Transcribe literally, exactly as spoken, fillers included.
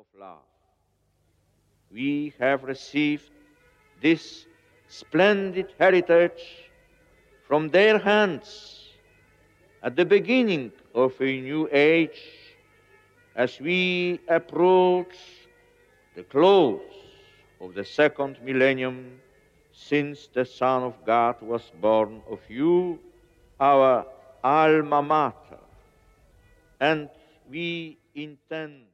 of love. We have received this splendid heritage from their hands at the beginning of a new age as we approach the close of the second millennium since the Son of God was born of you, our alma mater. And we intend